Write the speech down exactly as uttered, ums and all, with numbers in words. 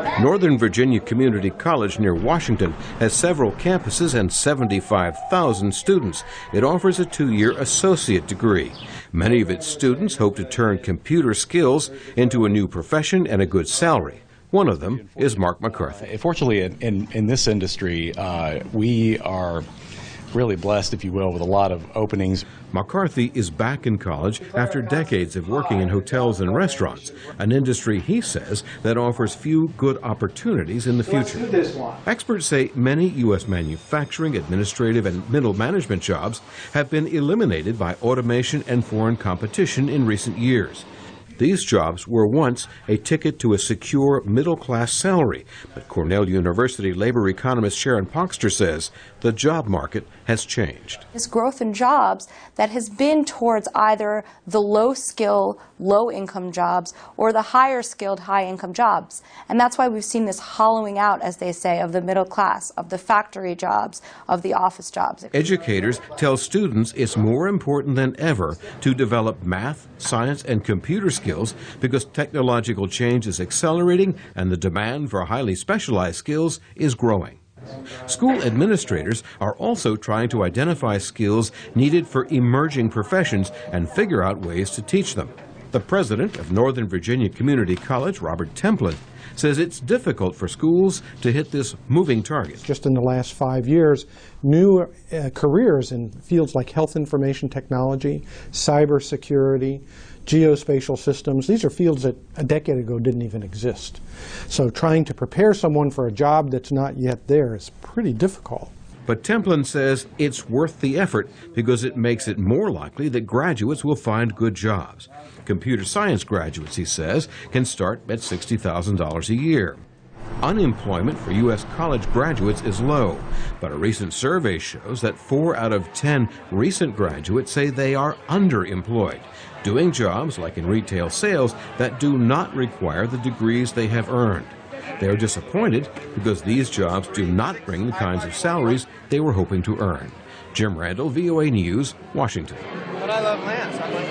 Northern Virginia Community College near Washington has several campuses and seventy-five thousand students. It offers a two-year associate degree. Many of its students hope to turn computer skills into a new profession and a good salary. One of them is Mark McCarthy. Fortunately, in, in, in this industry, uh, we are really blessed, if you will, with a lot of openings. McCarthy is back in college after decades of working in hotels and restaurants, an industry, he says, that offers few good opportunities in the future. Experts say many U S manufacturing, administrative, and middle management jobs have been eliminated by automation and foreign competition in recent years. These jobs were once a ticket to a secure middle-class salary, but Cornell University labor economist Sharon Poxter says the job market has changed. This growth in jobs that has been towards either the low-skill, low-income jobs or the higher-skilled, high-income jobs. And that's why we've seen this hollowing out, as they say, of the middle class, of the factory jobs, of the office jobs. Educators tell students it's more important than ever to develop math, science, and computer skills because technological change is accelerating and the demand for highly specialized skills is growing. School administrators are also trying to identify skills needed for emerging professions and figure out ways to teach them. The president of Northern Virginia Community College, Robert Templin, says it's difficult for schools to hit this moving target. Just in the last five years, new uh, careers in fields like health information technology, cybersecurity, geospatial systems, these are fields that a decade ago didn't even exist. So trying to prepare someone for a job that's not yet there is pretty difficult. But Templin says it's worth the effort because it makes it more likely that graduates will find good jobs. Computer science graduates, he says, can start at sixty thousand dollars a year. Unemployment for U S college graduates is low, but a recent survey shows that four out of ten recent graduates say they are underemployed, doing jobs like in retail sales that do not require the degrees they have earned. They are disappointed because these jobs do not bring the kinds of salaries they were hoping to earn. Jim Randall, V O A News, Washington. But I love Lance.